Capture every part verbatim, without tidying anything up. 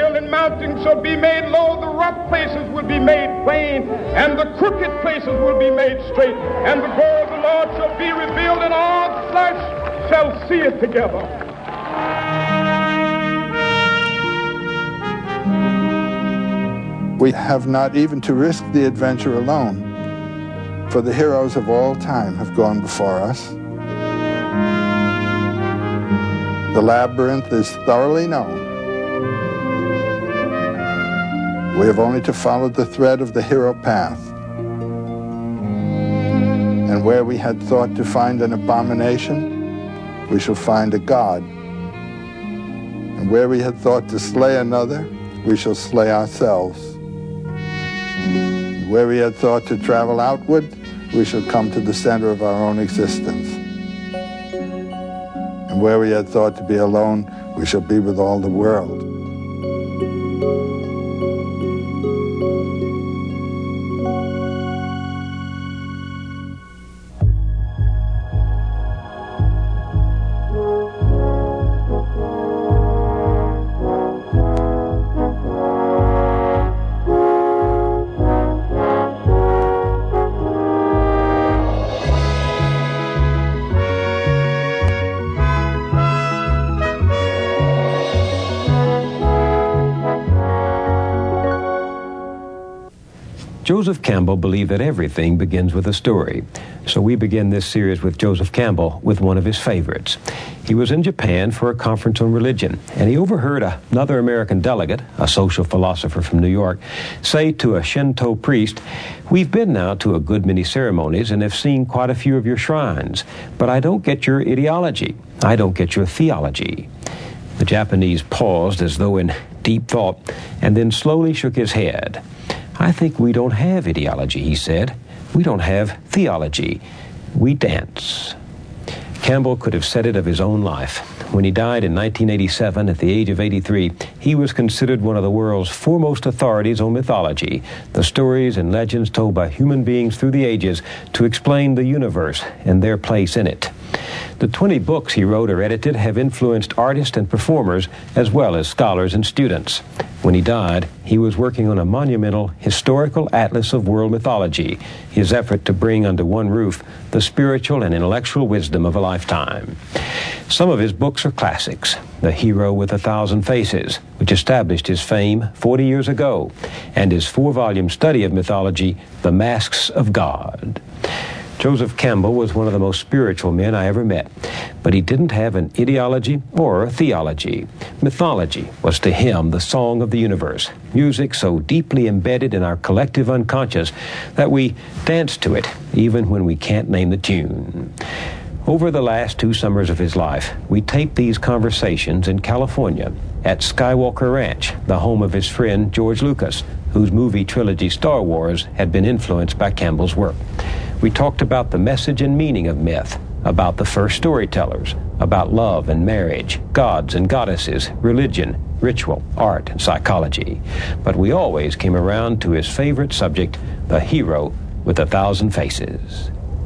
world, and mountains shall be made low, the rough places will be made plain, and the crooked places will be made straight, and the glory of the Lord shall be revealed, and all flesh shall see it together. We have not even to risk the adventure alone, for the heroes of all time have gone before us. The labyrinth is thoroughly known. We have only to follow the thread of the hero path. And where we had thought to find an abomination, we shall find a god. And where we had thought to slay another, we shall slay ourselves. Where we had thought to travel outward, we shall come to the center of our own existence. And where we had thought to be alone, we shall be with all the world. Joseph Campbell believed that everything begins with a story. So we begin this series with Joseph Campbell with one of his favorites. He was in Japan for a conference on religion, and he overheard another American delegate, a social philosopher from New York, say to a Shinto priest, "We've been now to a good many ceremonies and have seen quite a few of your shrines, but I don't get your ideology. I don't get your theology." The Japanese paused as though in deep thought, and then slowly shook his head. "I think we don't have ideology," he said. "We don't have theology. We dance." Campbell could have said it of his own life. When he died in nineteen eighty-seven at the age of eighty-three, he was considered one of the world's foremost authorities on mythology, the stories and legends told by human beings through the ages to explain the universe and their place in it. The twenty books he wrote or edited have influenced artists and performers as well as scholars and students. When he died, he was working on a monumental historical atlas of world mythology, his effort to bring under one roof the spiritual and intellectual wisdom of a lifetime. Some of his books are classics. The Hero with a Thousand Faces, which established his fame forty years ago, and his four-volume study of mythology, The Masks of God. Joseph Campbell was one of the most spiritual men I ever met, but he didn't have an ideology or a theology. Mythology was to him the song of the universe, music so deeply embedded in our collective unconscious that we dance to it even when we can't name the tune. Over the last two summers of his life, we taped these conversations in California at Skywalker Ranch, the home of his friend George Lucas, whose movie trilogy Star Wars had been influenced by Campbell's work. We talked about the message and meaning of myth, about the first storytellers, about love and marriage, gods and goddesses, religion, ritual, art, and psychology. But we always came around to his favorite subject, the hero with a thousand faces.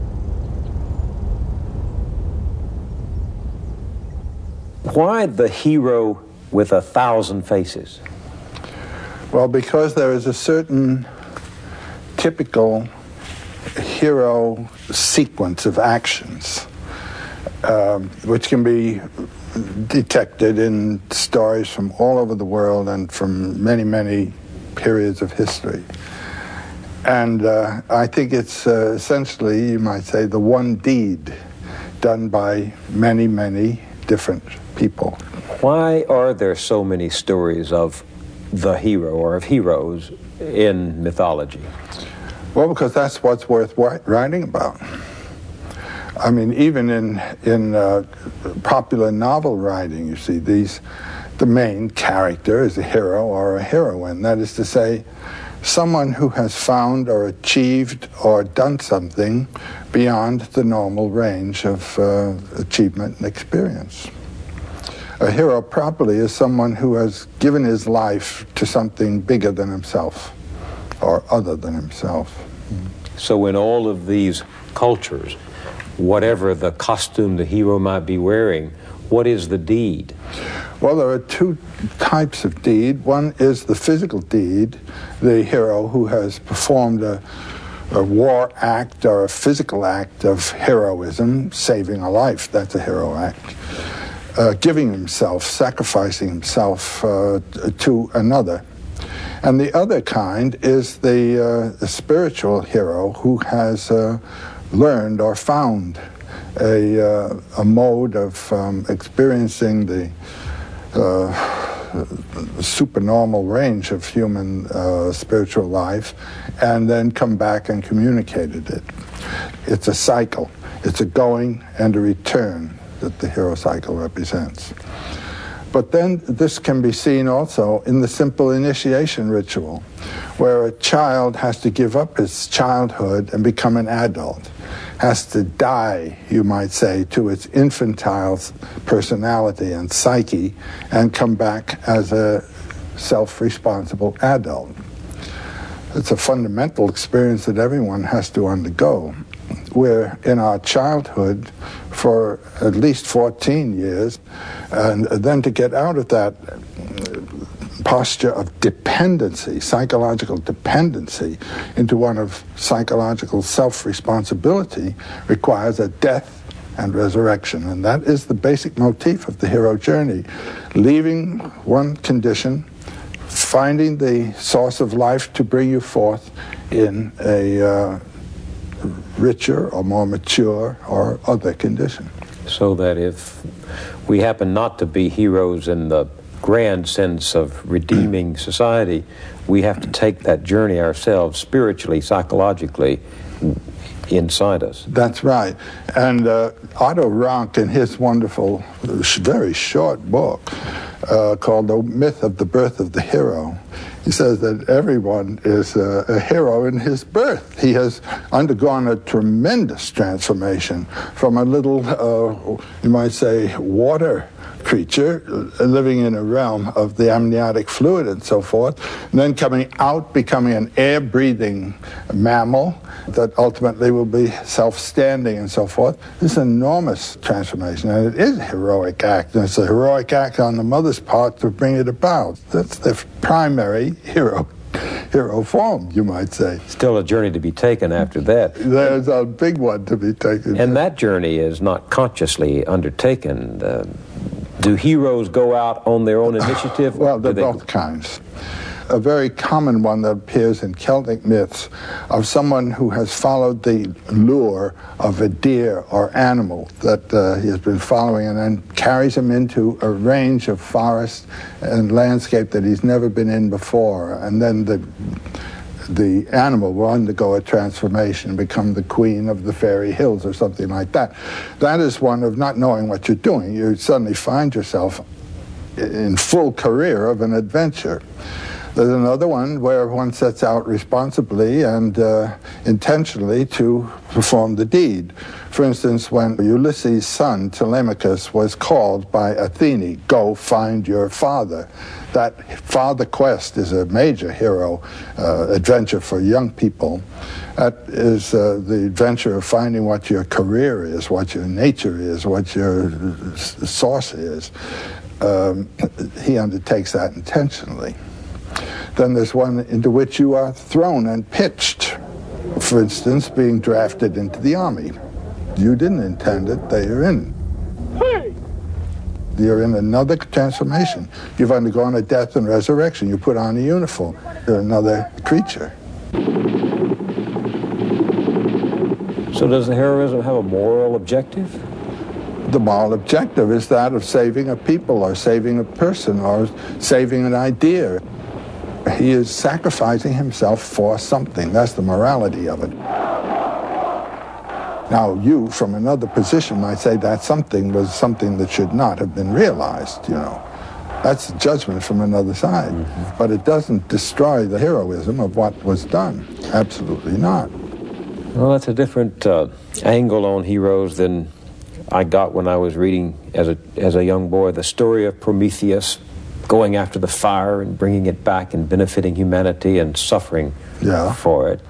Why the hero with a thousand faces? Well, because there is a certain typical hero sequence of actions, um, which can be detected in stories from all over the world and from many, many periods of history. And uh, I think it's uh, essentially, you might say, the one deed done by many, many different people. Why are there so many stories of the hero or of heroes in mythology? Well, because that's what's worth writing about. I mean, even in in uh, popular novel writing, you see, these the main character is a hero or a heroine. That is to say, someone who has found or achieved or done something beyond the normal range of uh, achievement and experience. A hero properly is someone who has given his life to something bigger than himself or other than himself. So in all of these cultures, whatever the costume the hero might be wearing What is the deed? Well, there are two types of deed. One is the physical deed, the hero who has performed a, a war act or a physical act of heroism, saving a life. That's a hero act. Uh, giving himself, sacrificing himself uh, to another. And the other kind is the, uh, the spiritual hero who has uh, learned or found a, uh, a mode of um, experiencing the uh, supernormal range of human uh, spiritual life, and then come back and communicated it. It's a cycle. It's a going and a return that the hero cycle represents. But then this can be seen also in the simple initiation ritual, where a child has to give up his childhood and become an adult, has to die, you might say, to its infantile personality and psyche, and come back as a self-responsible adult. It's a fundamental experience that everyone has to undergo. We're in our childhood for at least fourteen years, and then to get out of that posture of dependency, psychological dependency, into one of psychological self-responsibility requires a death and resurrection. And that is the basic motif of the hero journey. Leaving one condition, finding the source of life to bring you forth in a uh, richer or more mature or other condition. So that if we happen not to be heroes in the grand sense of redeeming society, we have to take that journey ourselves, spiritually, psychologically, inside us. That's right. And uh, Otto Rank, in his wonderful, very short book uh, called The Myth of the Birth of the Hero, he says that everyone is a, a hero in his birth. He has undergone a tremendous transformation from a little, uh, you might say, water creature living in a realm of the amniotic fluid and so forth, and then coming out, becoming an air-breathing mammal that ultimately will be self-standing and so forth. This is an enormous transformation, and it is a heroic act, and it's a heroic act on the mother's part to bring it about. That's the primary hero hero form, you might say. Still a journey to be taken after that. There's a big one to be taken. And that journey is not consciously undertaken. Uh, do heroes go out on their own initiative? Well, they're they... both kinds. A very common one that appears in Celtic myths of someone who has followed the lure of a deer or animal that uh, he has been following, and then carries him into a range of forest and landscape that he's never been in before. And then the the animal will undergo a transformation and become the queen of the fairy hills or something like that. That is one of not knowing what you're doing. You suddenly find yourself in full career of an adventure. There's another one where one sets out responsibly and uh, intentionally to perform the deed. For instance, when Ulysses' son, Telemachus, was called by Athene, go find your father. That father quest is a major hero uh, adventure for young people. That is uh, the adventure of finding what your career is, what your nature is, what your source is. Um, he undertakes that intentionally. Then there's one into which you are thrown and pitched. For instance, being drafted into the army. You didn't intend it, they are in. Hey! You're in another transformation. You've undergone a death and resurrection. You put on a uniform. You're another creature. So does the heroism have a moral objective? The moral objective is that of saving a people or saving a person or saving an idea. He is sacrificing himself for something. That's the morality of it. Now, you, from another position, might say that something was something that should not have been realized, you know. That's judgment from another side. Mm-hmm. But it doesn't destroy the heroism of what was done. Absolutely not. Well, that's a different uh, angle on heroes than I got when I was reading, as a, as a young boy, the story of Prometheus, going after the fire and bringing it back and benefiting humanity and suffering yeah. for it.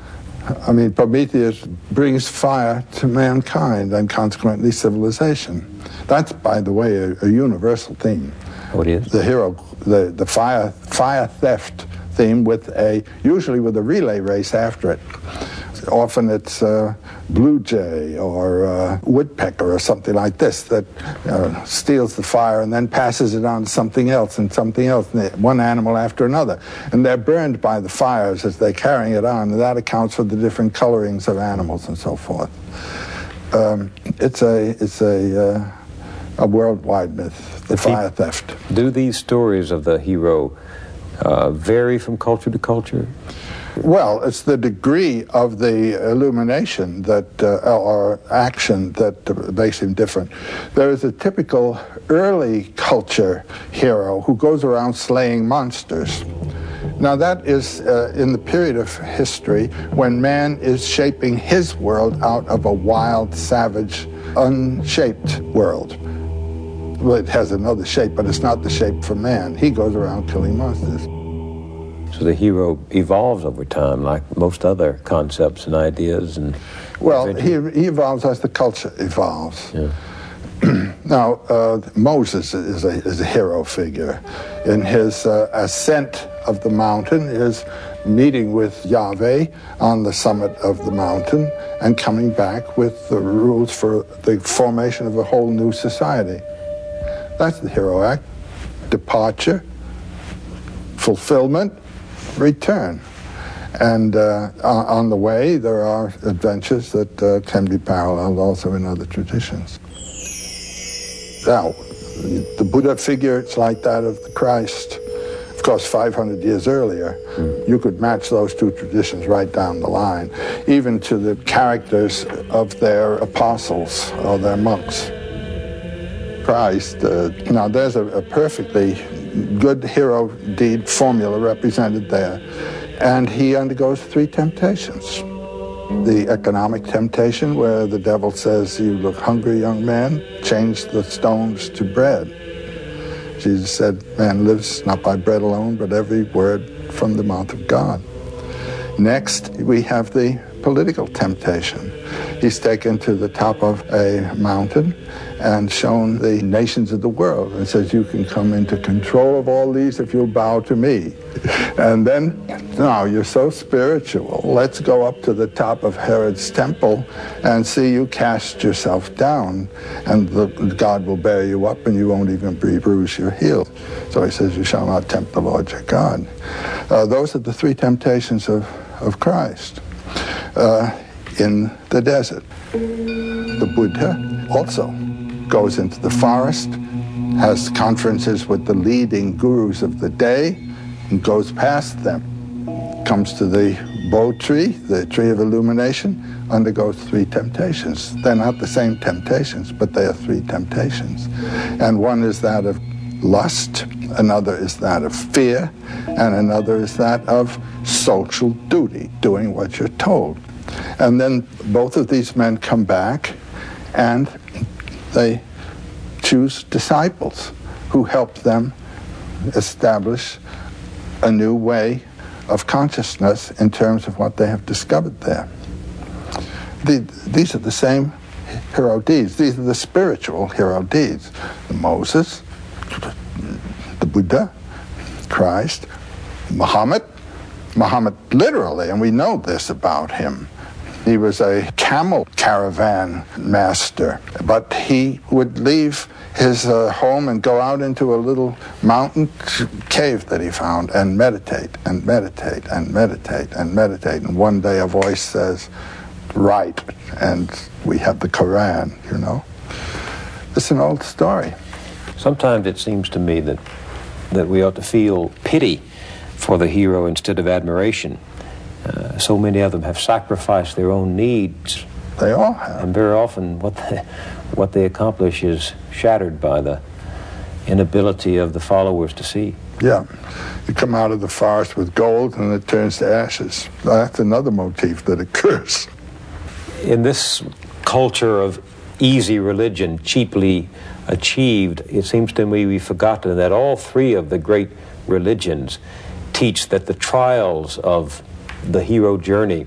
I mean, Prometheus brings fire to mankind and consequently civilization. That's, by the way, a, a universal theme. What is? The hero, the, the fire, fire theft theme with a, usually with a relay race after it. Often it's uh, blue jay or uh, woodpecker or something like this that uh, steals the fire and then passes it on to something else and something else, and one animal after another. And they're burned by the fires as they're carrying it on, and that accounts for the different colorings of animals and so forth. Um, it's a, it's a, uh, a worldwide myth, the fire theft. Do these stories of the hero uh, vary from culture to culture? Well, it's the degree of the illumination that, uh, or action that uh, makes him different. There is a typical early culture hero who goes around slaying monsters. Now that is uh, in the period of history when man is shaping his world out of a wild, savage, unshaped world. Well, it has another shape, but it's not the shape for man. He goes around killing monsters. So the hero evolves over time, like most other concepts and ideas. And well, he, he evolves as the culture evolves. Yeah. Now, uh, Moses is a, is a hero figure. In his uh, ascent of the mountain, his meeting with Yahweh on the summit of the mountain, and coming back with the rules for the formation of a whole new society. That's the hero act. Departure, fulfillment, return. And uh, on the way, there are adventures that uh, can be paralleled also in other traditions. Now, the Buddha figure, it's like that of the Christ. Of course, five hundred years earlier, mm. you could match those two traditions right down the line, even to the characters of their apostles or their monks. Christ, uh, now there's a, a perfectly good hero deed formula represented there. And he undergoes three temptations. The economic temptation, where the devil says, "You look hungry, young man, change the stones to bread." Jesus said, "Man lives not by bread alone, but every word from the mouth of God." Next, we have the political temptation. He's taken to the top of a mountain and shown the nations of the world and says, "You can come into control of all these if you'll bow to me." And then, "Now you're so spiritual, let's go up to the top of Herod's temple and see you cast yourself down, and the, God will bear you up and you won't even bruise your heel." So he says, "You shall not tempt the Lord your God." Uh, those are the three temptations of, of Christ. Uh, in the desert, the Buddha also goes into the forest, has conferences with the leading gurus of the day, and goes past them. Comes to the Bo tree, the tree of illumination, undergoes three temptations. They're not the same temptations, but they are three temptations. And one is that of lust, another is that of fear, and another is that of social duty, doing what you're told. And then both of these men come back and they choose disciples who help them establish a new way of consciousness in terms of what they have discovered there. The, these are the same hero deeds. These are the spiritual hero deeds. The Moses, the Buddha, Christ, Muhammad. Muhammad literally, and we know this about him. He was a camel caravan master, but he would leave his uh, home and go out into a little mountain cave that he found and meditate and meditate and meditate and meditate. And one day a voice says, "Write," and we have the Quran, you know. It's an old story. Sometimes it seems to me that that we ought to feel pity for the hero instead of admiration. Uh, so many of them have sacrificed their own needs. They all have. And very often what they, what they accomplish is shattered by the inability of the followers to see. Yeah. You come out of the forest with gold and it turns to ashes. That's another motif that occurs. In this culture of easy religion, cheaply achieved, it seems to me we've forgotten that all three of the great religions teach that the trials of the hero journey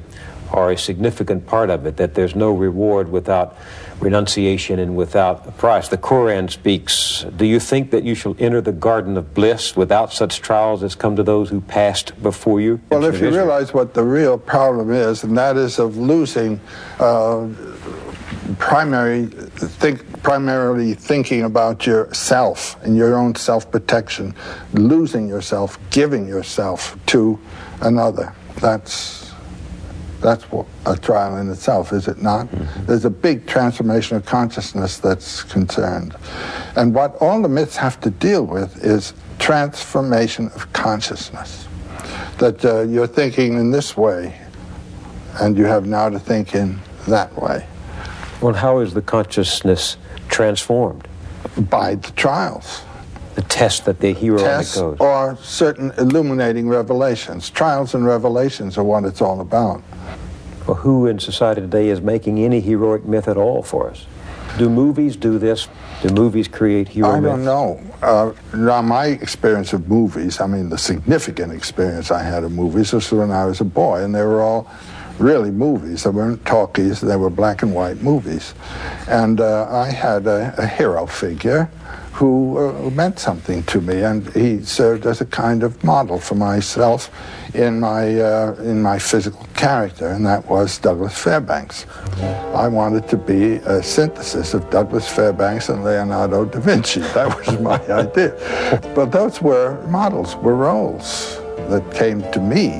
are a significant part of it, that there's no reward without renunciation and without a price. The Quran speaks, do you think that you shall enter the garden of bliss without such trials as come to those who passed before you? Well, if you realize what the real problem is, and that is of losing uh, primary think primarily thinking about yourself and your own self-protection, losing yourself, giving yourself to another. That's that's what a trial in itself, is it not? Mm-hmm. There's a big transformation of consciousness that's concerned. And what all the myths have to deal with is transformation of consciousness. That uh, you're thinking in this way, and you have now to think in that way. Well, how is the consciousness transformed? By the trials. The test that the hero Tests undergoes. Or certain illuminating revelations. Trials and revelations are what it's all about. Well, who in society today is making any heroic myth at all for us? Do movies do this? Do movies create hero I myths? don't know. Uh, now, my experience of movies, I mean, the significant experience I had of movies was when I was a boy, and they were all really movies. They weren't talkies, they were black and white movies. And uh, I had a, a hero figure who uh, meant something to me, and he served as a kind of model for myself in my uh, in my physical character, and that was Douglas Fairbanks. I wanted to be a synthesis of Douglas Fairbanks and Leonardo da Vinci. That was my idea. But those were models, were roles that came to me.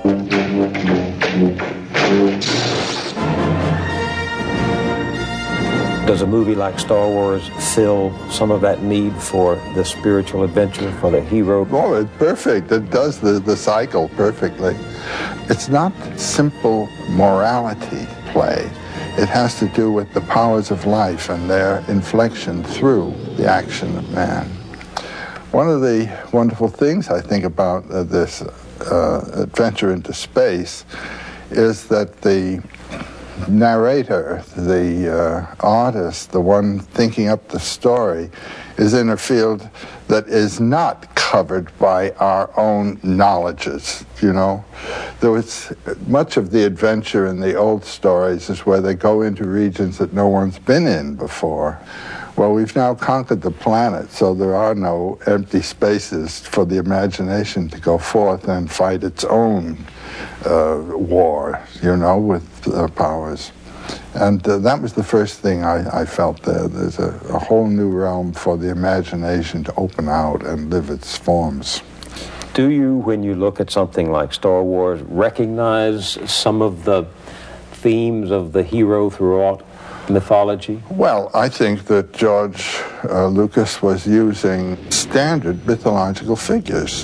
Does a movie like Star Wars fill some of that need for the spiritual adventure, for the hero? Oh, it's perfect. It does the, the cycle perfectly. It's not simple morality play. It has to do with the powers of life and their inflection through the action of man. One of the wonderful things I think about uh, this uh, adventure into space is that the narrator, the uh, artist, the one thinking up the story, is in a field that is not covered by our own knowledges, you know. There was much of the adventure in the old stories is where they go into regions that no one's been in before. Well, we've now conquered the planet, so there are no empty spaces for the imagination to go forth and fight its own uh, war, you know, with uh, powers. And uh, that was the first thing I, I felt there. There's a, a whole new realm for the imagination to open out and live its forms. Do you, when you look at something like Star Wars, recognize some of the themes of the hero throughout mythology? Well, I think that George uh, Lucas was using standard mythological figures.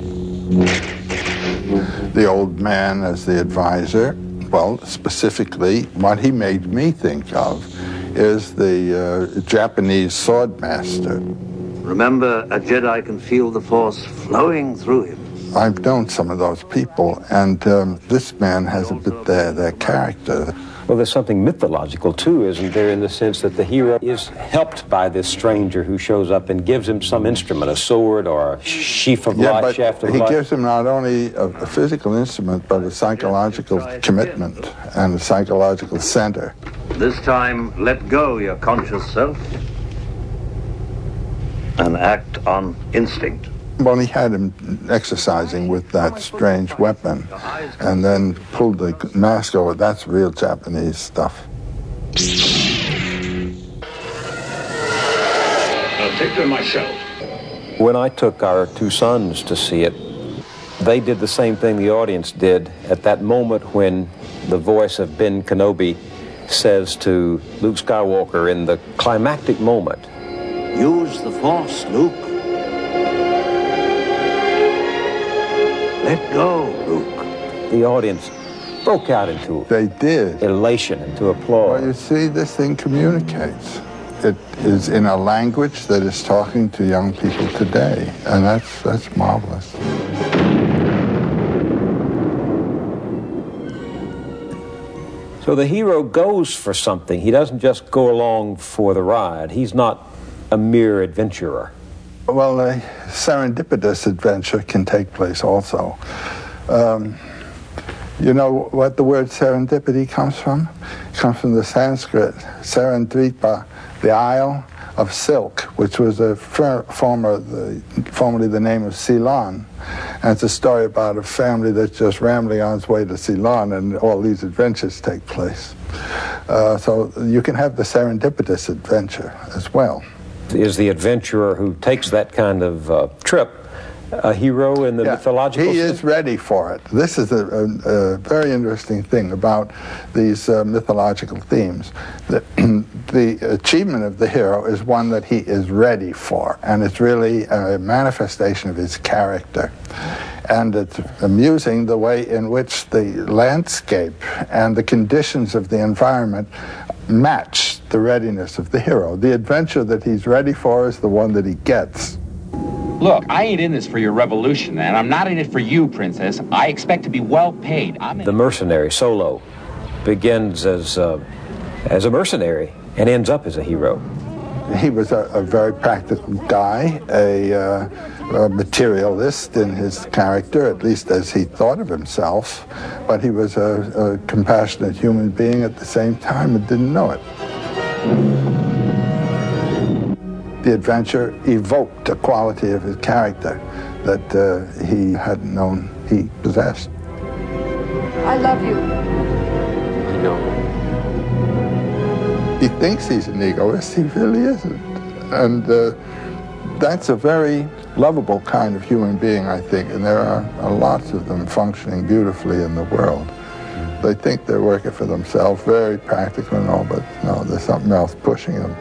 The old man as the advisor. Well, specifically, what he made me think of is the uh, Japanese sword master. Remember, a Jedi can feel the Force flowing through him. I've known some of those people, and um, this man has a bit their, their character. Well, there's something mythological, too, isn't there, in the sense that the hero is helped by this stranger who shows up and gives him some instrument, a sword or a sheaf of yeah, light, but shaft of he light. gives him not only a, a physical instrument, but a psychological commitment and a psychological center. This time, let go your conscious self and act on instinct. Well, he had him exercising with that strange weapon and then pulled the mask over. That's real Japanese stuff. I'll take them myself. When I took our two sons to see it, they did the same thing the audience did at that moment when the voice of Ben Kenobi says to Luke Skywalker in the climactic moment, "Use the Force, Luke. Let go, Luke." The audience broke out into They did. elation, into applause. Well, you see, this thing communicates. It is in a language that is talking to young people today, and that's that's marvelous. So the hero goes for something. He doesn't just go along for the ride. He's not a mere adventurer. Well, a serendipitous adventure can take place also. Um, You know what the word serendipity comes from? It comes from the Sanskrit, serendripa, the isle of silk, which was a former, the, formerly the name of Ceylon. And it's a story about a family that's just rambling on its way to Ceylon, and all these adventures take place. Uh, so you can have the serendipitous adventure as well. Is the adventurer who takes that kind of uh, trip a hero in the yeah, mythological he sense? Is ready for it. This is a, a, a very interesting thing about these uh, mythological themes. The, the achievement of the hero is one that he is ready for, and it's really a manifestation of his character. And it's amusing the way in which the landscape and the conditions of the environment match the readiness of the hero. The adventure that he's ready for is the one that he gets. Look, I ain't in this for your revolution, and I'm not in it for you, Princess. I expect to be well paid. I'm in the mercenary, Solo, begins as, uh, as a mercenary and ends up as a hero. He was a, a very practical guy, a, uh, a materialist in his character, at least as he thought of himself, but he was a, a compassionate human being at the same time and didn't know it. The adventure evoked a quality of his character that uh, he hadn't known he possessed. I love you. I know. He thinks he's an egoist, he really isn't. And uh, that's a very lovable kind of human being, I think, and there are, are lots of them functioning beautifully in the world. They think they're working for themselves, very practical and all, but no, there's something else pushing them.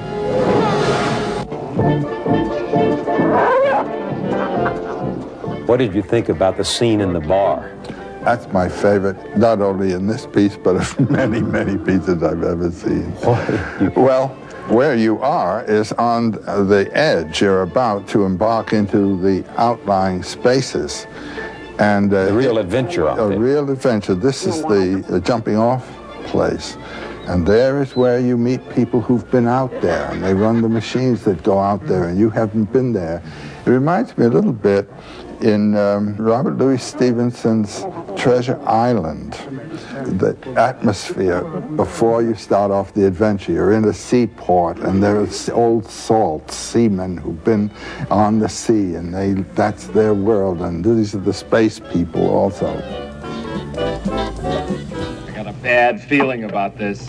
What did you think about the scene in the bar? That's my favorite, not only in this piece, but of many, many pieces I've ever seen. Well, where you are is on the edge. You're about to embark into the outlying spaces. And uh, a real adventure out A there. real adventure. This is the, the jumping off place. And there is where you meet people who've been out there, and they run the machines that go out there, and you haven't been there. It reminds me a little bit in um, Robert Louis Stevenson's Treasure Island, the atmosphere before you start off the adventure. You're in a seaport, and there's old salt seamen who've been on the sea, and they that's their world, and these are the space people also. I got a bad feeling about this.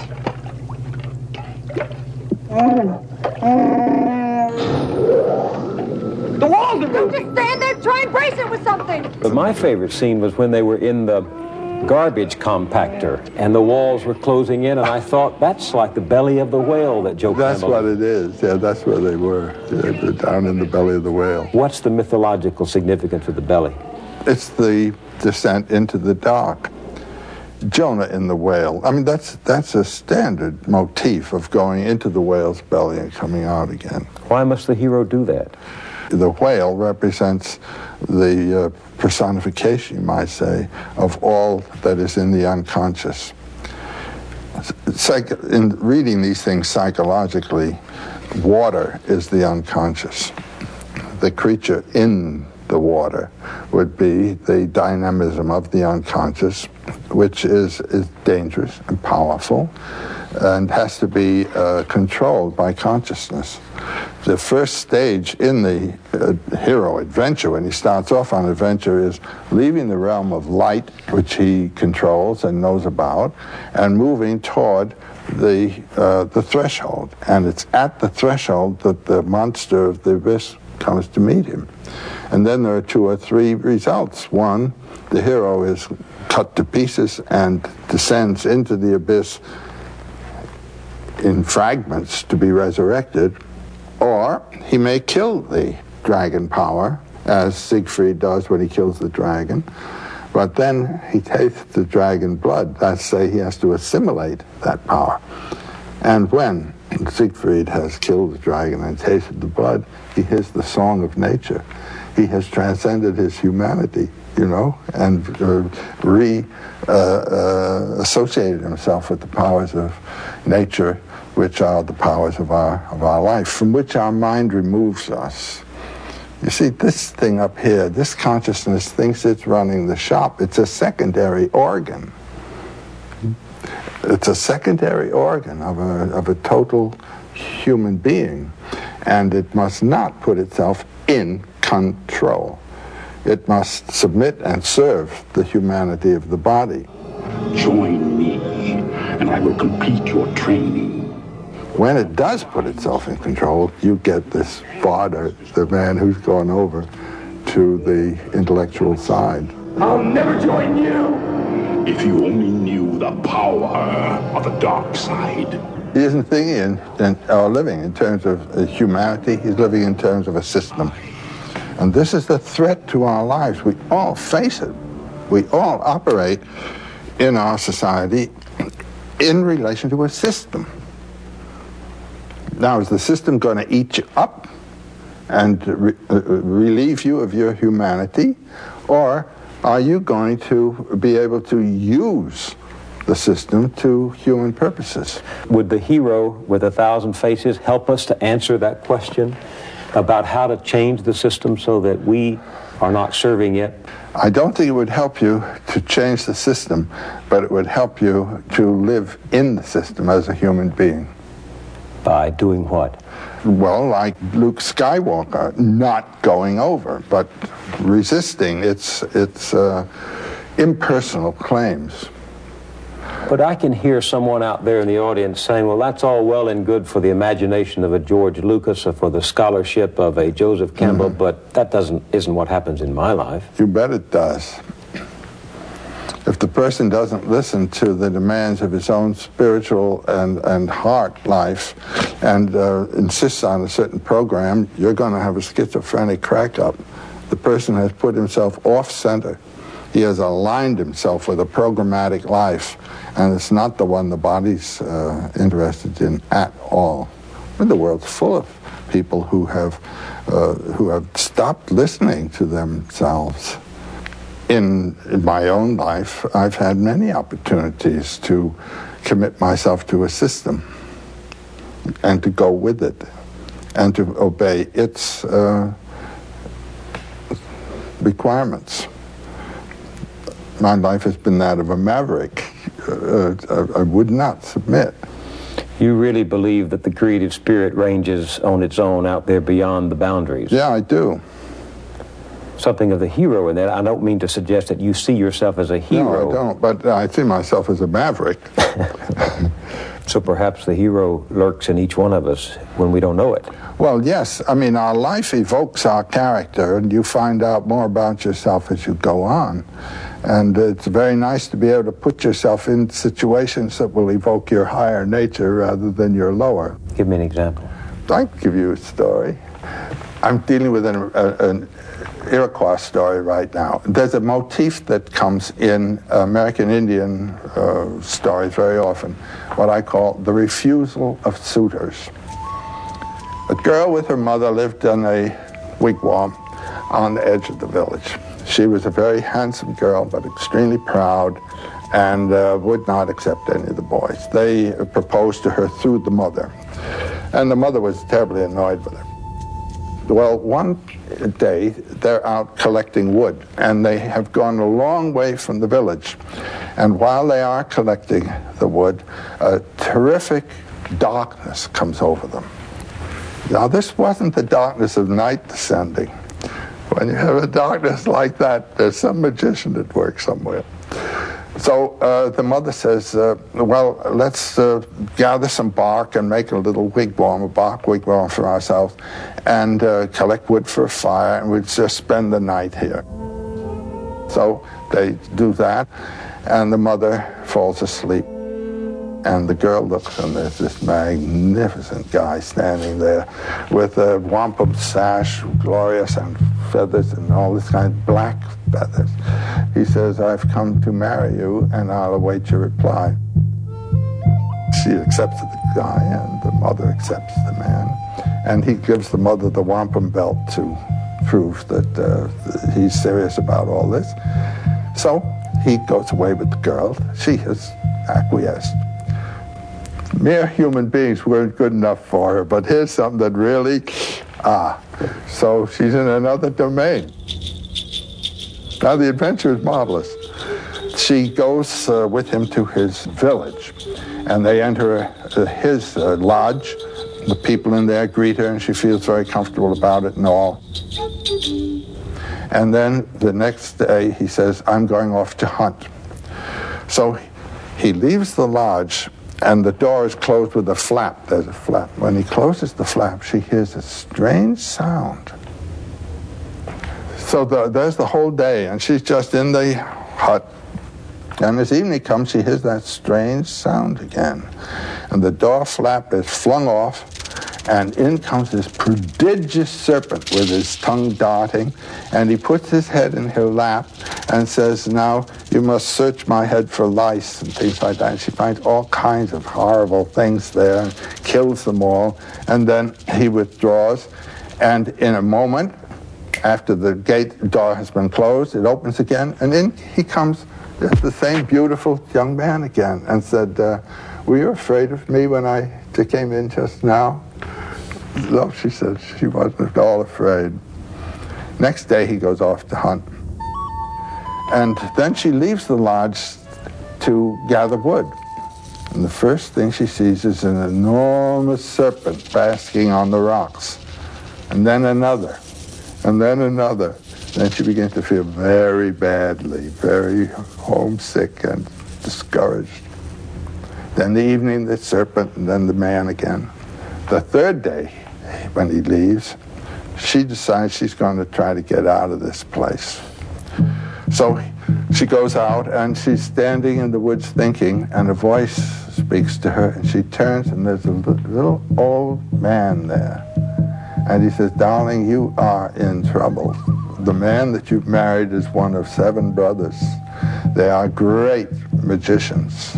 The walls are Don't moving! just stand there, try and brace it with something! But my favorite scene was when they were in the garbage compactor and the walls were closing in, and I thought, that's like the belly of the whale that Joe That's Campbell... what it is. Yeah, that's where they were. They were down in the belly of the whale. What's the mythological significance of the belly? It's the descent into the dark. Jonah in the whale. I mean, that's that's a standard motif of going into the whale's belly and coming out again. Why must the hero do that? The whale represents the uh, personification, you might say, of all that is in the unconscious. Psych- in reading these things psychologically, water is the unconscious. The creature in the water would be the dynamism of the unconscious, which is, is dangerous and powerful and has to be uh, controlled by consciousness. The first stage in the uh, hero adventure, when he starts off on adventure, is leaving the realm of light, which he controls and knows about, and moving toward the, uh, the threshold. And it's at the threshold that the monster of the abyss comes to meet him. And then there are two or three results. One, the hero is cut to pieces and descends into the abyss in fragments to be resurrected, or he may kill the dragon power, as Siegfried does when he kills the dragon, but then he tastes the dragon blood. That's say he has to assimilate that power. And when Siegfried has killed the dragon and tasted the blood, he hears the song of nature. He has transcended his humanity, you know, and uh, re uh, uh, associated himself with the powers of nature, which are the powers of our of our life, from which our mind removes us. You see, this thing up here, this consciousness thinks it's running the shop. It's a secondary organ. It's a secondary organ of a, of a total human being, and it must not put itself in control. It must submit and serve the humanity of the body. Join me, and I will complete your training. When it does put itself in control, you get this father, the man who's gone over to the intellectual side. I'll never join you! If you only knew the power of the dark side. He isn't thinking in, in, or living in terms of uh, humanity, he's living in terms of a system. And this is the threat to our lives. We all face it. We all operate in our society in relation to a system. Now, is the system going to eat you up and re uh, relieve you of your humanity, or are you going to be able to use the system to human purposes? Would the hero with a thousand faces help us to answer that question about how to change the system so that we are not serving it? I don't think it would help you to change the system, but it would help you to live in the system as a human being. By doing what? Well, like Luke Skywalker, not going over, but resisting its, its uh, impersonal claims. But I can hear someone out there in the audience saying, well, that's all well and good for the imagination of a George Lucas or for the scholarship of a Joseph Campbell, mm-hmm. but that doesn't, isn't what happens in my life. You bet it does. If the person doesn't listen to the demands of his own spiritual and, and heart life and uh, insists on a certain program, you're going to have a schizophrenic crack-up. The person has put himself off-center. He has aligned himself with a programmatic life, and it's not the one the body's uh, interested in at all. And the world's full of people who have, uh, who have stopped listening to themselves. In, in my own life, I've had many opportunities to commit myself to a system and to go with it and to obey its uh, requirements. My life has been that of a maverick. Uh, I, I would not submit. You really believe that the creative spirit ranges on its own out there beyond the boundaries? Yeah, I do. Something of the hero in that. I don't mean to suggest that you see yourself as a hero. No, I don't, but I see myself as a maverick. So perhaps the hero lurks in each one of us when we don't know it. Well, yes. I mean, our life evokes our character, and you find out more about yourself as you go on. And it's very nice to be able to put yourself in situations that will evoke your higher nature rather than your lower. Give me an example. I can give you a story. I'm dealing with an, a, an Iroquois story right now. There's a motif that comes in American Indian uh, stories very often, what I call the refusal of suitors. A girl with her mother lived in a wigwam on the edge of the village. She was a very handsome girl, but extremely proud, and uh, would not accept any of the boys. They proposed to her through the mother, and the mother was terribly annoyed with her. Well, one day, they're out collecting wood, and they have gone a long way from the village. And while they are collecting the wood, a terrific darkness comes over them. Now, this wasn't the darkness of night descending. When you have a darkness like that, there's some magician at work somewhere. So uh, the mother says, uh, well, let's uh, gather some bark and make a little wigwam, a bark wigwam for ourselves, and uh, collect wood for a fire, and we'll just spend the night here. So they do that, and the mother falls asleep. And the girl looks, and there's this magnificent guy standing there with a wampum sash, glorious, and feathers, and all this kind of black feathers. He says, I've come to marry you, and I'll await your reply. She accepts the guy, and the mother accepts the man. And he gives the mother the wampum belt to prove that uh, he's serious about all this. So he goes away with the girl. She has acquiesced. Mere human beings weren't good enough for her, but here's something that really, Ah, so she's in another domain. Now the adventure is marvelous. She goes uh, with him to his village, and they enter uh, his uh, lodge. The people in there greet her, and she feels very comfortable about it and all. And then the next day he says, I'm going off to hunt. So he leaves the lodge, and the door is closed with a flap. There's a flap. When he closes the flap, she hears a strange sound. So the, there's the whole day, and she's just in the hut. And as evening comes, she hears that strange sound again. And the door flap is flung off, and in comes this prodigious serpent with his tongue darting, and he puts his head in her lap and says, now you must search my head for lice and things like that. And she finds all kinds of horrible things there and kills them all. And then he withdraws, and in a moment, after the gate door has been closed, it opens again, and in he comes, the same beautiful young man again, and said, uh, were you afraid of me when I came in just now? No, she said, she wasn't at all afraid. Next day he goes off to hunt. And then she leaves the lodge to gather wood. And the first thing she sees is an enormous serpent basking on the rocks. And then another, and then another. Then she begins to feel very badly, very homesick and discouraged. Then the evening, the serpent, and then the man again. The third day, when he leaves, she decides she's going to try to get out of this place. So she goes out, and she's standing in the woods thinking, and a voice speaks to her, and she turns, and there's a little old man there. And he says, darling, you are in trouble. The man that you've married is one of seven brothers. They are great magicians.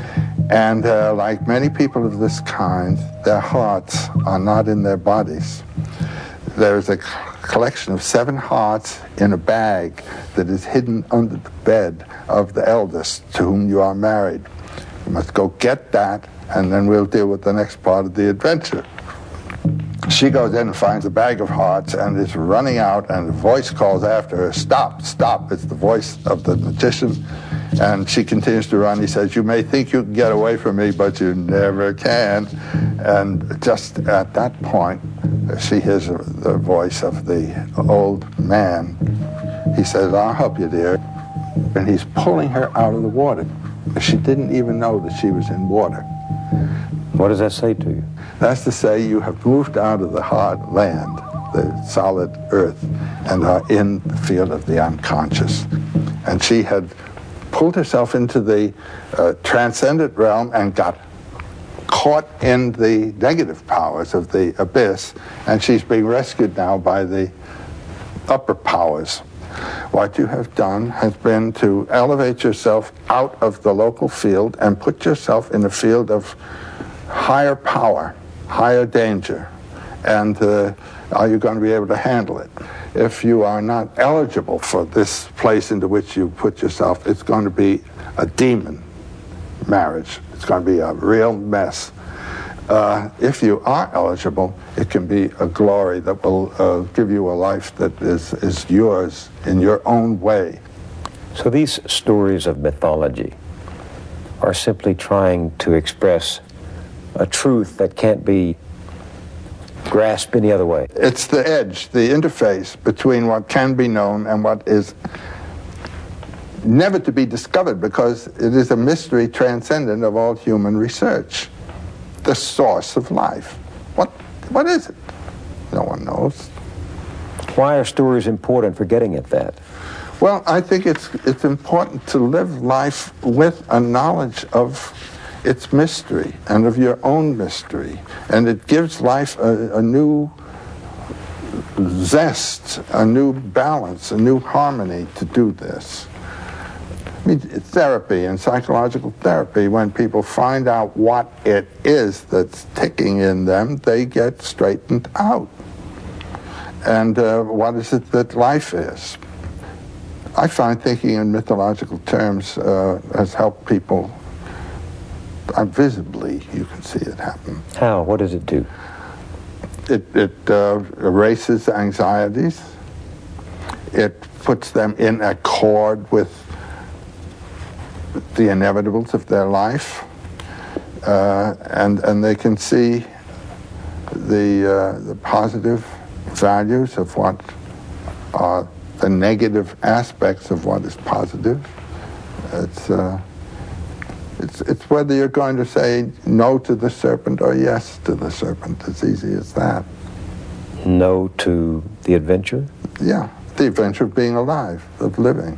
And uh, like many people of this kind, their hearts are not in their bodies. There's a collection of seven hearts in a bag that is hidden under the bed of the eldest to whom you are married. You must go get that, and then we'll deal with the next part of the adventure. She goes in and finds a bag of hearts and is running out, and a voice calls after her, stop, stop. It's the voice of the magician. And she continues to run. He says, you may think you can get away from me, but you never can. And just at that point, she hears the voice of the old man. He says, I'll help you, dear. And he's pulling her out of the water. She didn't even know that she was in water. What does that say to you? That's to say you have moved out of the hard land, the solid earth, and are in the field of the unconscious. And she had pulled herself into the uh, transcendent realm and got caught in the negative powers of the abyss, and she's being rescued now by the upper powers. What you have done has been to elevate yourself out of the local field and put yourself in a field of higher power, higher danger, and uh, are you going to be able to handle it? If you are not eligible for this place into which you put yourself, it's going to be a demon marriage. It's going to be a real mess. Uh, if you are eligible, it can be a glory that will uh, give you a life that is, is yours in your own way. So these stories of mythology are simply trying to express a truth that can't be grasped any other way. It's the edge, the interface between what can be known and what is never to be discovered, because it is a mystery transcendent of all human research. The source of life. What, what is it? No one knows. Why are stories important for getting at that? Well, I think it's, it's important to live life with a knowledge of its mystery and of your own mystery. And it gives life a, a new zest, a new balance, a new harmony to do this. I mean, therapy and psychological therapy, when people find out what it is that's ticking in them, they get straightened out. And uh, what is it that life is? I find thinking in mythological terms uh, has helped people. Uh, visibly, you can see it happen. How? What does it do? It, it uh, erases anxieties. It puts them in accord with the inevitables of their life, uh, and and they can see the uh, the positive values of what are the negative aspects of what is positive. It's uh, it's it's whether you're going to say no to the serpent or yes to the serpent. It's easy as that. No to the adventure? Yeah, the adventure of being alive, of living.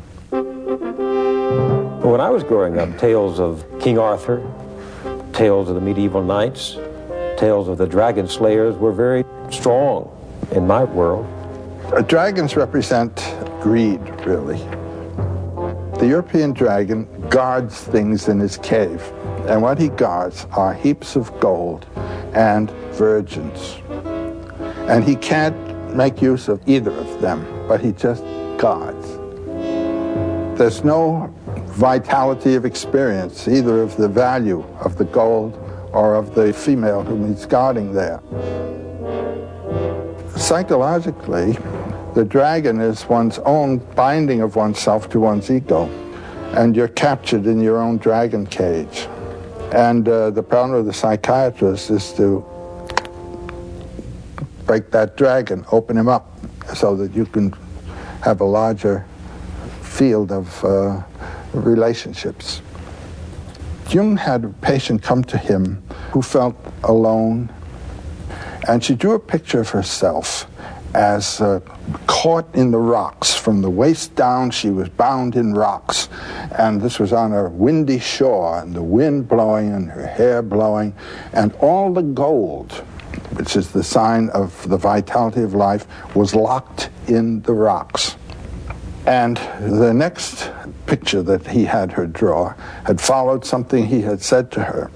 When I was growing up, tales of King Arthur, tales of the medieval knights, tales of the dragon slayers were very strong in my world. Uh, dragons represent greed, really. The European dragon guards things in his cave, and what he guards are heaps of gold and virgins. And he can't make use of either of them, but he just guards. There's no vitality of experience, either of the value of the gold or of the female whom he's guarding there. Psychologically, the dragon is one's own binding of oneself to one's ego, and you're captured in your own dragon cage. And uh, the problem of the psychiatrist is to break that dragon, open him up, so that you can have a larger field of uh, relationships. Jung had a patient come to him who felt alone, and she drew a picture of herself as uh, caught in the rocks. From the waist down, she was bound in rocks, and this was on a windy shore, and the wind blowing and her hair blowing, and all the gold, which is the sign of the vitality of life, was locked in the rocks. And the next picture that he had her draw had followed something he had said to her.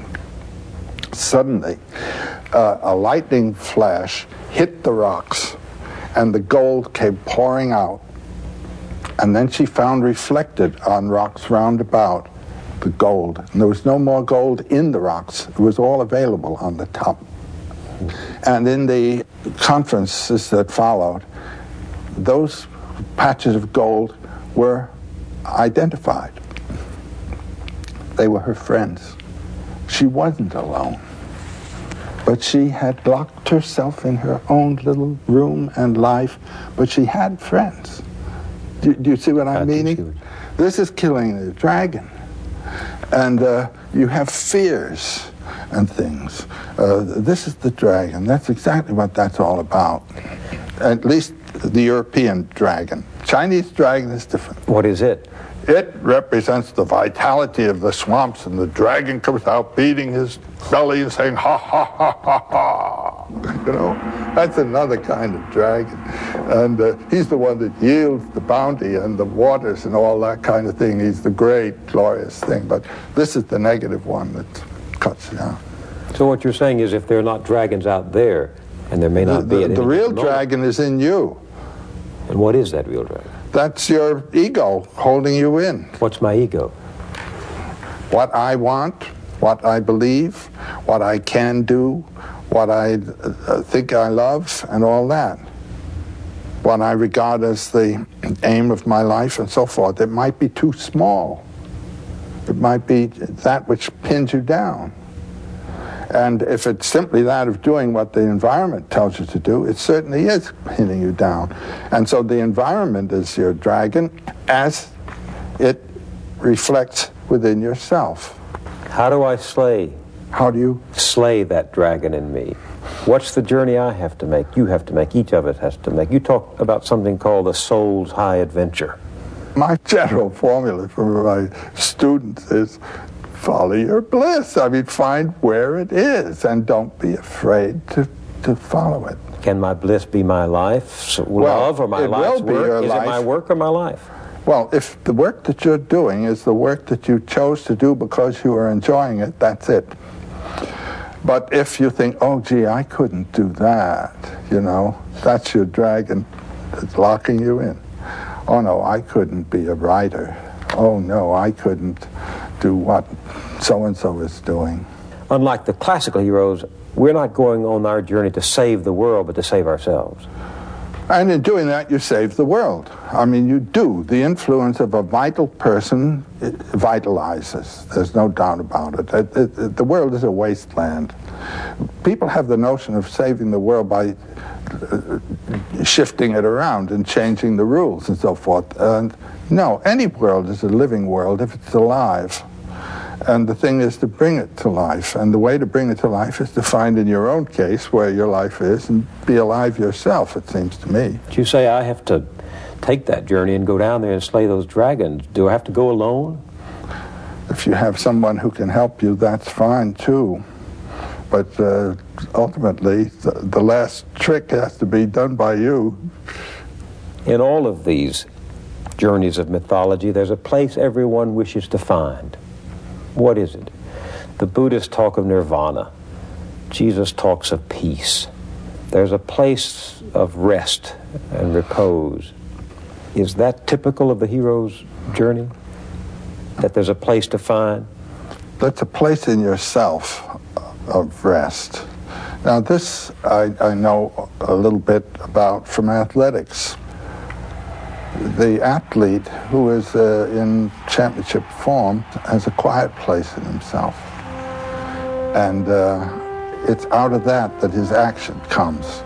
Suddenly, uh, a lightning flash hit the rocks, and the gold came pouring out. And then she found reflected on rocks round about the gold. And there was no more gold in the rocks. It was all available on the top. And in the conferences that followed, those patches of gold were identified. They were her friends. She wasn't alone. But she had locked herself in her own little room and life, but she had friends. Do, do you see what I'm meaning? This is killing the dragon. And uh, you have fears and things. Uh, this is the dragon. That's exactly what that's all about. At least the European dragon. Chinese dragon is different. What is it? It represents the vitality of the swamps, and the dragon comes out beating his belly and saying, ha, ha, ha, ha, ha. You know, that's another kind of dragon. And uh, he's the one that yields the bounty and the waters and all that kind of thing. He's the great, glorious thing. But this is the negative one that cuts down. So what you're saying is if there are not dragons out there, and there may not the, be... The, the real dragon is in you. And what is that real dragon? That's your ego holding you in. What's my ego? What I want, what I believe, what I can do, what I uh, think I love, and all that. What I regard as the aim of my life and so forth. It might be too small. It might be that which pins you down. And if it's simply that of doing what the environment tells you to do, it certainly is pinning you down. And so the environment is your dragon as it reflects within yourself. How do I slay? How do you? Slay that dragon in me. What's the journey I have to make? You have to make. Each of us has to make. You talk about something called the soul's high adventure. My general formula for my students is follow your bliss. I mean, find where it is, and don't be afraid to, to follow it. Can my bliss be my life, so well, love, or my it life's will be work? your Is life. it my work or my life? Well, if the work that you're doing is the work that you chose to do because you are enjoying it, that's it. But if you think, oh, gee, I couldn't do that, you know, that's your dragon that's locking you in. Oh, no, I couldn't be a writer. Oh, no, I couldn't do what so-and-so is doing. Unlike the classical heroes, We're not going on our journey to save the world, but to save ourselves. And in doing that, you save the world. I mean, you do. The influence of a vital person it vitalizes. There's no doubt about it. It, it, it. The world is a wasteland. People have the notion of saving the world by uh, shifting it around and changing the rules and so forth. And no, any world is a living world if it's alive. And the thing is to bring it to life. And the way to bring it to life is to find in your own case where your life is and be alive yourself, it seems to me. But you say I have to take that journey and go down there and slay those dragons. Do I have to go alone? If you have someone who can help you, that's fine too. But uh, ultimately, the, the last trick has to be done by you. In all of these journeys of mythology, there's a place everyone wishes to find. What is it? The Buddhists talk of nirvana. Jesus talks of peace. There's a place of rest and repose. Is that typical of the hero's journey? That there's a place to find? That's a place in yourself of rest. Now this I, I know a little bit about from athletics. The athlete who is uh, in championship form has a quiet place in himself. And uh, it's out of that that his action comes.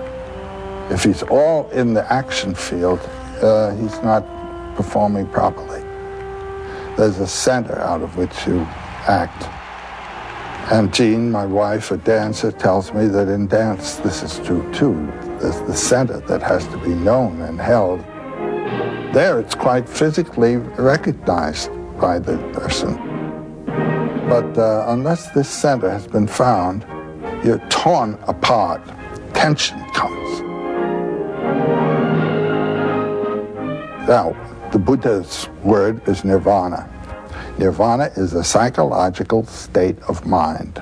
If he's all in the action field, uh, he's not performing properly. There's a center out of which you act. And Jean, my wife, a dancer, tells me that in dance this is true too. There's the center that has to be known and held. There, it's quite physically recognized by the person. But uh, unless this center has been found, you're torn apart. Tension comes. Now, the Buddha's word is nirvana. Nirvana is a psychological state of mind.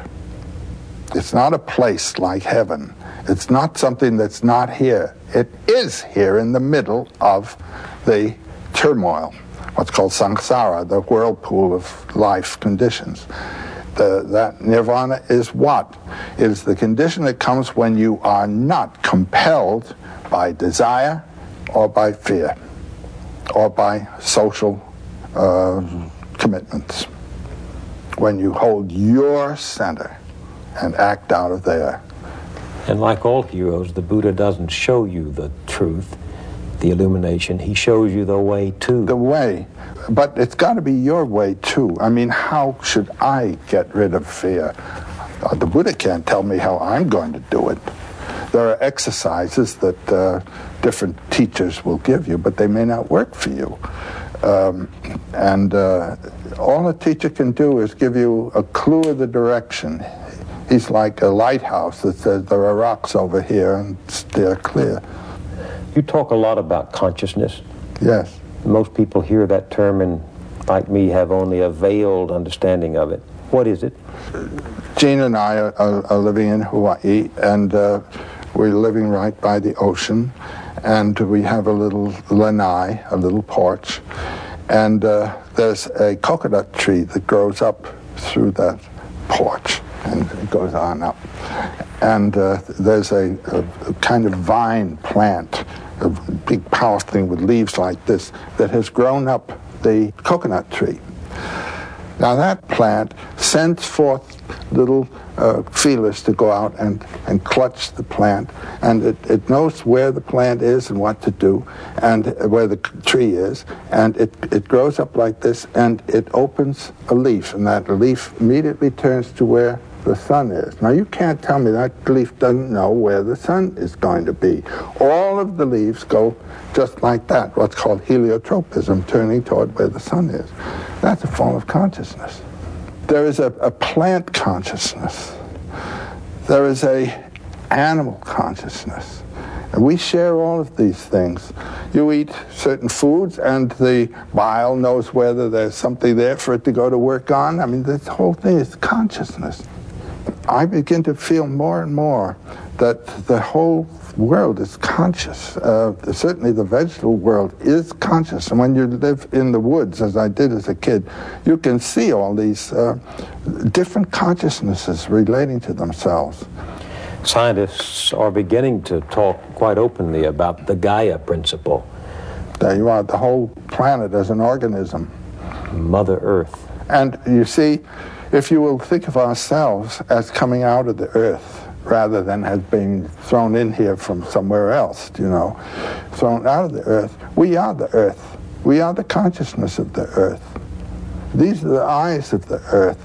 It's not a place like heaven. It's not something that's not here. It is here in the middle of the turmoil, what's called samsara, the whirlpool of life conditions. The, that nirvana is what? It is the condition that comes when you are not compelled by desire or by fear or by social uh, commitments. When you hold your center and act out of there. And like all heroes, the Buddha doesn't show you the truth, the illumination. He shows you the way too. The way. But it's got to be your way too. I mean, how should I get rid of fear? Uh, the Buddha can't tell me how I'm going to do it. There are exercises that uh, different teachers will give you, but they may not work for you. Um, and uh, all a teacher can do is give you a clue of the direction. He's like a lighthouse that says there are rocks over here and steer clear. You talk a lot about consciousness. Yes. Most people hear that term and, like me, have only a veiled understanding of it. What is it? Jean and I are, are, are living in Hawaii, and uh, we're living right by the ocean, and we have a little lanai, a little porch, and uh, there's a coconut tree that grows up through that porch, and it goes on up. And uh, there's a, a, a kind of vine plant, a big powerful thing with leaves like this, that has grown up the coconut tree. Now that plant sends forth little uh, feelers to go out and, and clutch the plant, and it, it knows where the plant is and what to do, and where the tree is, and it, it grows up like this, and it opens a leaf, and that leaf immediately turns to where the sun is. Now you can't tell me that leaf doesn't know where the sun is going to be. All of the leaves go just like that, what's called heliotropism, turning toward where the sun is. That's a form of consciousness. There is a, a plant consciousness. There is a animal consciousness. And we share all of these things. You eat certain foods and the bile knows whether there's something there for it to go to work on. I mean, this whole thing is consciousness. I begin to feel more and more that the whole world is conscious. Uh, certainly the vegetable world is conscious. And when you live in the woods, as I did as a kid, you can see all these uh, different consciousnesses relating to themselves. Scientists are beginning to talk quite openly about the Gaia principle. There you are, the whole planet as an organism. Mother Earth. And you see, if you will think of ourselves as coming out of the earth, rather than as being thrown in here from somewhere else, you know, thrown out of the earth, we are the earth. We are the consciousness of the earth. These are the eyes of the earth.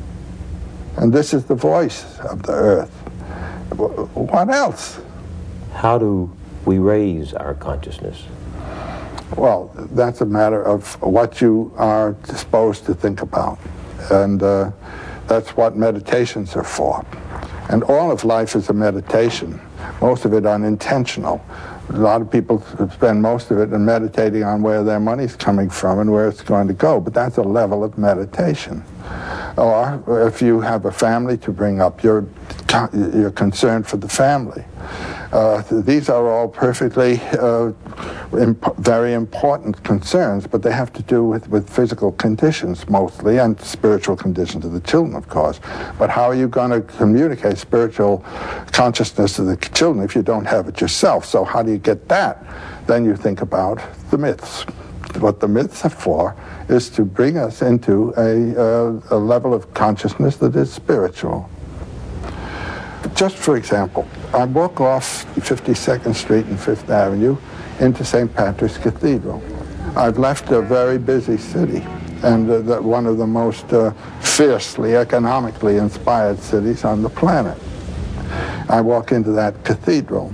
And this is the voice of the earth. What else? How do we raise our consciousness? Well, that's a matter of what you are disposed to think about. And uh, that's what meditations are for. And all of life is a meditation, most of it unintentional. A lot of people spend most of it in meditating on where their money's coming from and where it's going to go, but that's a level of meditation. Or if you have a family to bring up, you're, you're concerned for the family. Uh, these are all perfectly uh, imp- very important concerns, but they have to do with, with physical conditions mostly, and spiritual conditions of the children, of course. But how are you going to communicate spiritual consciousness to the children if you don't have it yourself? So how do you get that? Then you think about the myths. What the myths are for is to bring us into a, uh, a level of consciousness that is spiritual. Just for example, I walk off fifty-second Street and Fifth Avenue into Saint Patrick's Cathedral. I've left a very busy city, and uh, the, one of the most uh, fiercely economically inspired cities on the planet. I walk into that cathedral,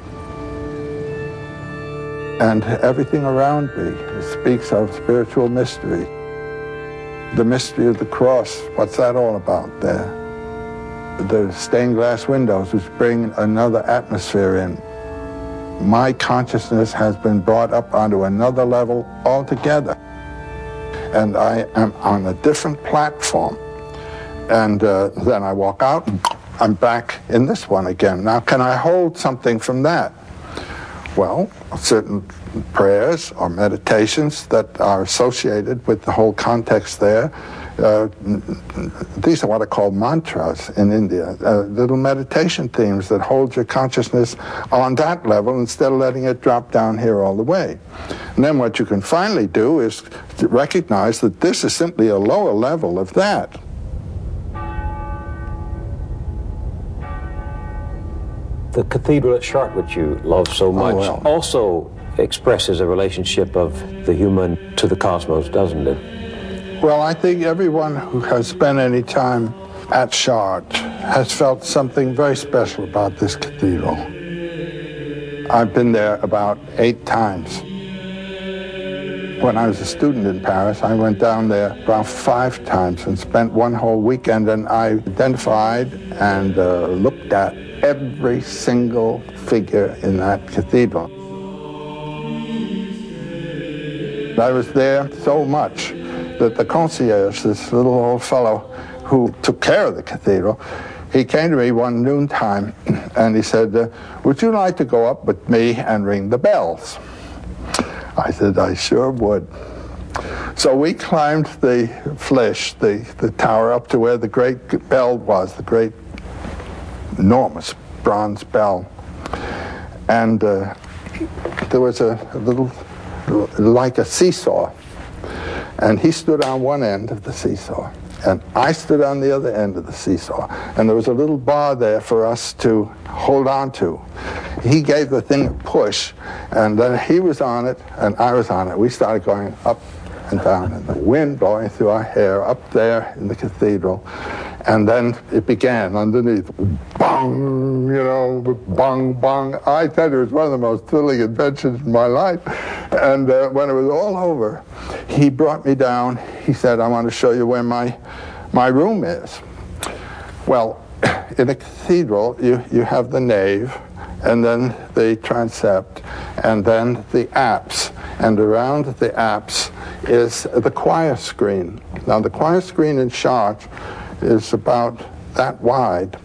and everything around me speaks of spiritual mystery. The mystery of the cross, what's that all about there? The stained glass windows which bring another atmosphere in. My consciousness has been brought up onto another level altogether. And I am on a different platform. And uh, then I walk out and I'm back in this one again. Now, can I hold something from that? Well, certain prayers or meditations that are associated with the whole context there. Uh, these are what are called mantras in India, uh, little meditation themes that hold your consciousness on that level instead of letting it drop down here all the way. And then what you can finally do is to recognize that this is simply a lower level of that. The cathedral at Chartres, which you love so much, oh, well. also expresses a relationship of the human to the cosmos, doesn't it? Well, I think everyone who has spent any time at Chartres has felt something very special about this cathedral. I've been there about eight times. When I was a student in Paris, I went down there about five times and spent one whole weekend, and I identified and uh, looked at every single figure in that cathedral. I was there so much that the concierge, this little old fellow who took care of the cathedral, he came to me one noontime and he said, uh, would you like to go up with me and ring the bells? I said, I sure would. So we climbed the Flèche, the, the tower, up to where the great bell was, the great enormous bronze bell. And uh, there was a, a little, like a seesaw. And he stood on one end of the seesaw, and I stood on the other end of the seesaw. And there was a little bar there for us to hold on to. He gave the thing a push, and then he was on it, and I was on it. We started going up and down, and the wind blowing through our hair up there in the cathedral. And then it began underneath, bong, you know, bong, bong. I tell you, it was one of the most thrilling adventures in my life. And uh, when it was all over, he brought me down. He said, I want to show you where my, my room is. Well, in a cathedral, you, you have the nave, and then the transept, and then the apse. And around the apse is the choir screen. Now, the choir screen in Chartres is about that wide,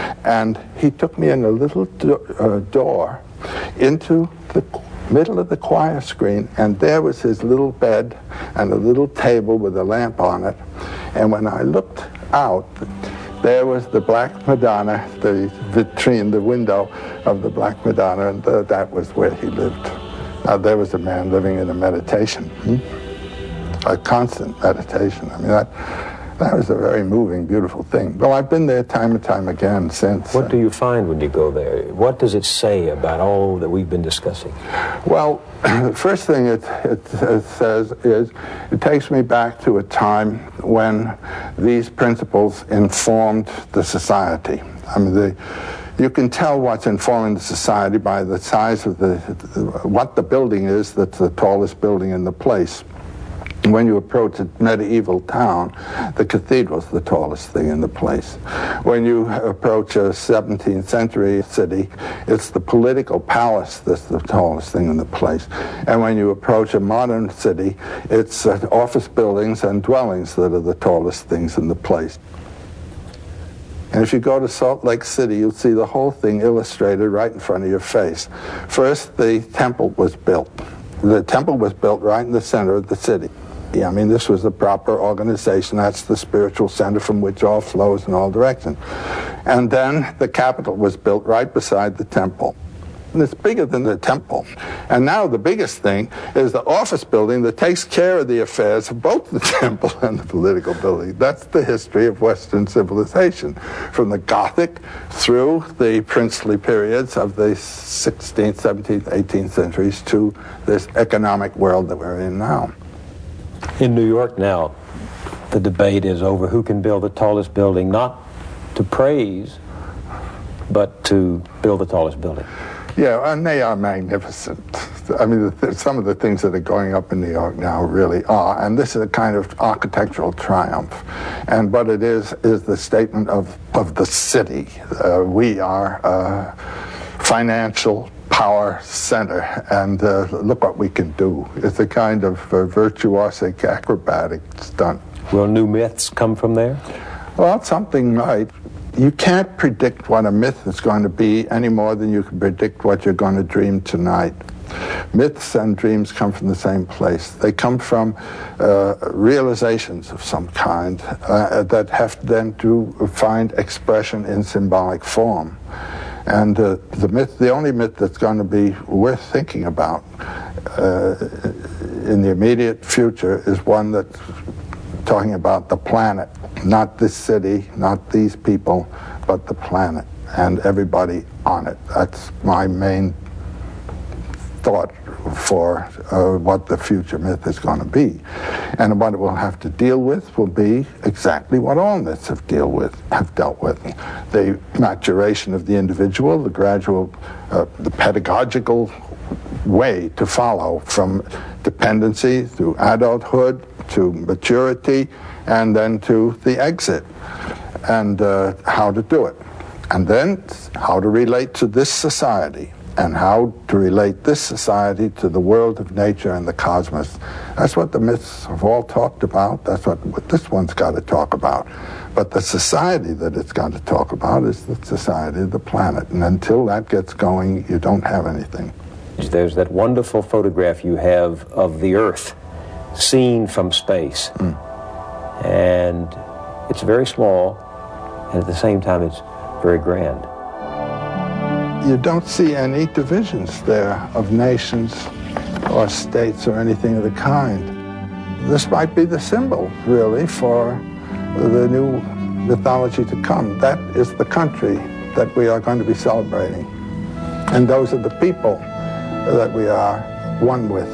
And he took me in a little do uh, door into the middle of the choir screen, and there was his little bed and a little table with a lamp on it. And when I looked out, there was the Black Madonna, the vitrine, the window of the Black Madonna, and the, that was where he lived. Now, there was a man living in a meditation, hmm? a constant meditation. I mean, that, that was a very moving, beautiful thing. Well, I've been there time and time again since. What do you find when you go there? What does it say about all that we've been discussing? Well, the first thing it, it, it says is, it takes me back to a time when these principles informed the society. I mean, the, you can tell what's informing the society by the size of the, what the building is that's the tallest building in the place. When you approach a medieval town, the cathedral's the tallest thing in the place. When you approach a seventeenth century city, it's the political palace that's the tallest thing in the place. And when you approach a modern city, it's uh, office buildings and dwellings that are the tallest things in the place. And if you go to Salt Lake City, you'll see the whole thing illustrated right in front of your face. First, the temple was built. The temple was built right in the center of the city. Yeah, I mean, this was the proper organization. That's the spiritual center from which all flows in all directions. And then the Capitol was built right beside the temple. And it's bigger than the temple. And now the biggest thing is the office building that takes care of the affairs of both the temple and the political building. That's the history of Western civilization, from the Gothic through the princely periods of the sixteenth, seventeenth, eighteenth centuries to this economic world that we're in now. In New York now, the debate is over who can build the tallest building, not to praise, but to build the tallest building. Yeah, and they are magnificent. I mean, the, some of the things that are going up in New York now really are, and this is a kind of architectural triumph. And what it is, is the statement of, of the city. Uh, we are a financial power center, and uh, look what we can do. It's a kind of uh, virtuosic acrobatic stunt. Will new myths come from there? Well, something might. You can't predict what a myth is going to be any more than you can predict what you're going to dream tonight. Myths and dreams come from the same place. They come from uh, realizations of some kind uh, that have then to find expression in symbolic form. And uh, the myth, the only myth that's going to be worth thinking about uh, in the immediate future is one that's talking about the planet, not this city, not these people, but the planet and everybody on it. That's my main thought for uh, what the future myth is going to be. And what it will have to deal with will be exactly what all myths have deal with, have dealt with. The maturation of the individual, the gradual, uh, the pedagogical way to follow from dependency through adulthood to maturity and then to the exit, and uh, how to do it. And then how to relate to this society, and how to relate this society to the world of nature and the cosmos. That's what the myths have all talked about. That's what, what this one's got to talk about. But the society that it's got to talk about is the society of the planet. And until that gets going, you don't have anything. There's that wonderful photograph you have of the Earth seen from space. Mm. And it's very small, and at the same time it's very grand. You don't see any divisions there of nations or states or anything of the kind. This might be the symbol, really, for the new mythology to come. That is the country that we are going to be celebrating. And those are the people that we are one with.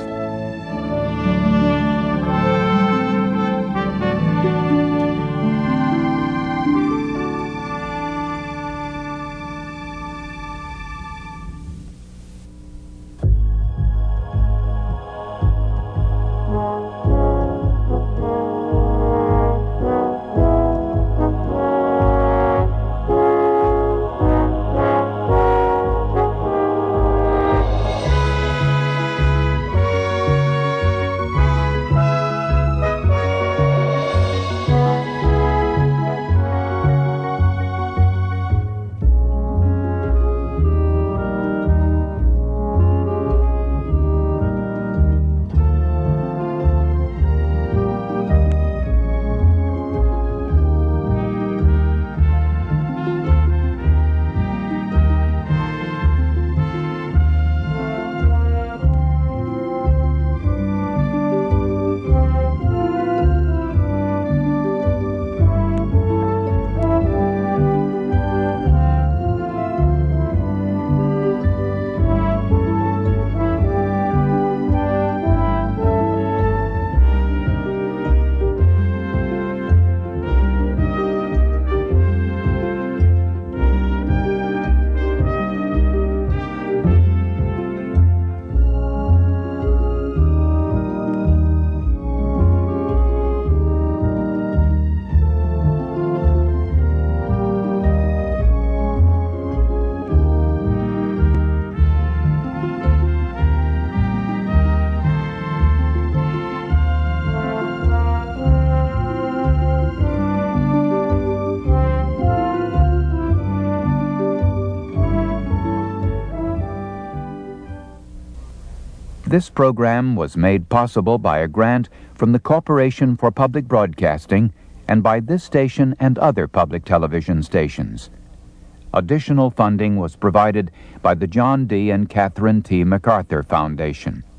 This program was made possible by a grant from the Corporation for Public Broadcasting and by this station and other public television stations. Additional funding was provided by the John D. and Catherine T. MacArthur Foundation.